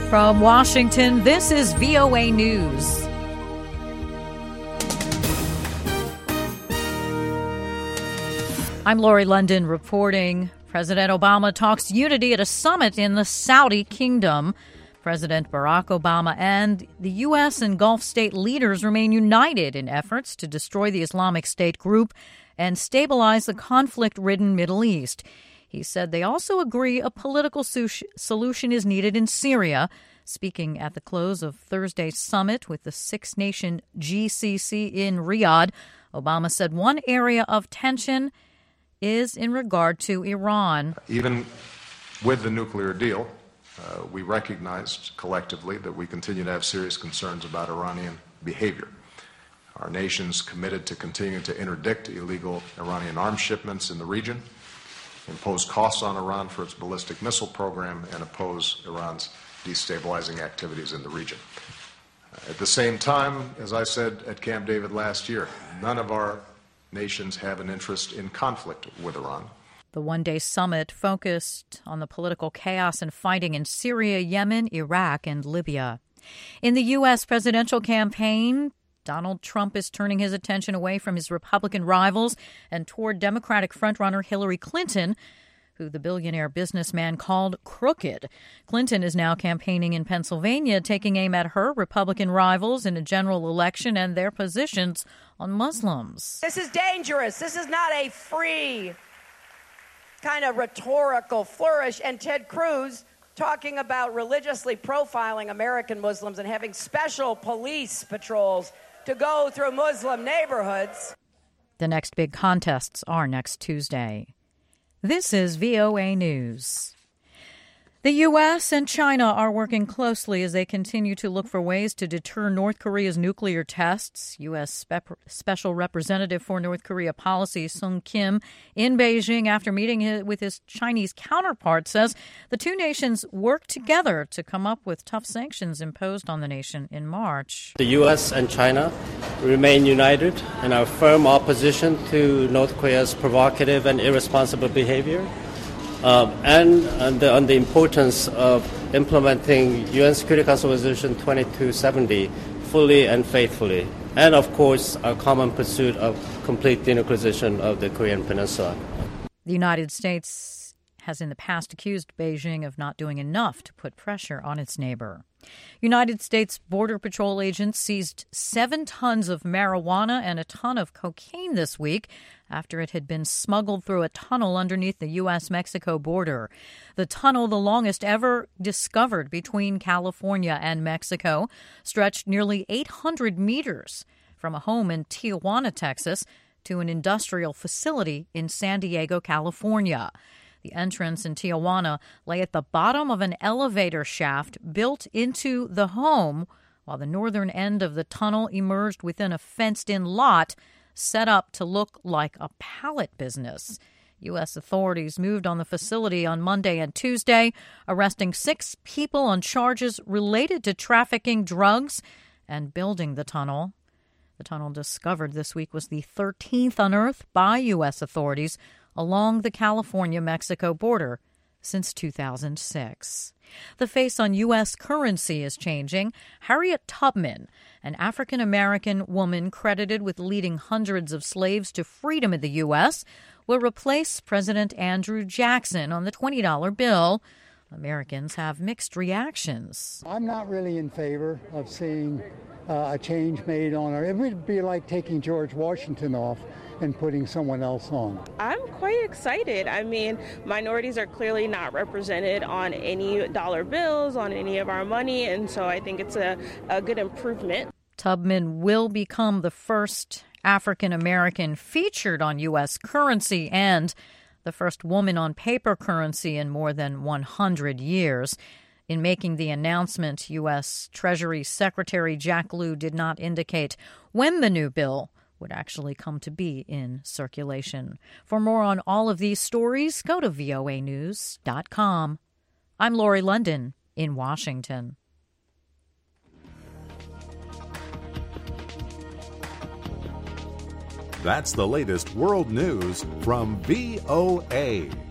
From Washington, this is VOA News. I'm Lori London reporting. President Obama talks unity at a summit in the Saudi Kingdom. President Barack Obama and the U.S. and Gulf state leaders remain united in efforts to destroy the Islamic State group and stabilize the conflict-ridden Middle East. He said they also agree a political solution is needed in Syria. Speaking at the close of Thursday's summit with the six-nation GCC in Riyadh, Obama said one area of tension is in regard to Iran. Even with the nuclear deal, we recognized collectively that we continue to have serious concerns about Iranian behavior. Our nation's committed to continue to interdict illegal Iranian arms shipments in the region, impose costs on Iran for its ballistic missile program, and oppose Iran's destabilizing activities in the region. At the same time, as I said at Camp David last year, none of our nations have an interest in conflict with Iran. The one-day summit focused on the political chaos and fighting in Syria, Yemen, Iraq, and Libya. In the U.S. presidential campaign, Donald Trump is turning his attention away from his Republican rivals and toward Democratic frontrunner Hillary Clinton, who the billionaire businessman called crooked. Clinton is now campaigning in Pennsylvania, taking aim at her Republican rivals in a general election and their positions on Muslims. This is dangerous. This is not a free kind of rhetorical flourish. And Ted Cruz talking about religiously profiling American Muslims and having special police patrols to go through Muslim neighborhoods. The next big contests are next Tuesday. This is VOA News. The U.S. and China are working closely as they continue to look for ways to deter North Korea's nuclear tests. U.S. Special Representative for North Korea Policy Sung Kim in Beijing after meeting with his Chinese counterpart says the two nations work together to come up with tough sanctions imposed on the nation in March. The U.S. and China remain united in our firm opposition to North Korea's provocative and irresponsible behavior. And on the importance of implementing UN Security Council Resolution 2270 fully and faithfully. And, of course, our common pursuit of complete denuclearization of the Korean Peninsula. The United States has in the past accused Beijing of not doing enough to put pressure on its neighbor. United States Border Patrol agents seized 7 tons of marijuana and a ton of cocaine this week after it had been smuggled through a tunnel underneath the U.S.-Mexico border. The tunnel, the longest ever discovered between California and Mexico, stretched nearly 800 meters from a home in Tijuana, Texas, to an industrial facility in San Diego, California. The entrance in Tijuana lay at the bottom of an elevator shaft built into the home, while the northern end of the tunnel emerged within a fenced-in lot set up to look like a pallet business. U.S. authorities moved on the facility on Monday and Tuesday, arresting 6 people on charges related to trafficking drugs and building the tunnel. The tunnel discovered this week was the 13th unearthed by U.S. authorities along the California-Mexico border since 2006. The face on U.S. currency is changing. Harriet Tubman, an African-American woman credited with leading hundreds of slaves to freedom in the U.S., will replace President Andrew Jackson on the $20 bill. Americans have mixed reactions. I'm not really in favor of seeing a change made on it. It would be like taking George Washington off and putting someone else on. I'm quite excited. I mean, minorities are clearly not represented on any dollar bills, on any of our money, and so I think it's a good improvement. Tubman will become the first African-American featured on U.S. currency and the first woman on paper currency in more than 100 years. In making the announcement, U.S. Treasury Secretary Jack Lew did not indicate when the new bill would actually come to be in circulation. For more on all of these stories, go to voanews.com. I'm Lori London in Washington. That's the latest world news from VOA.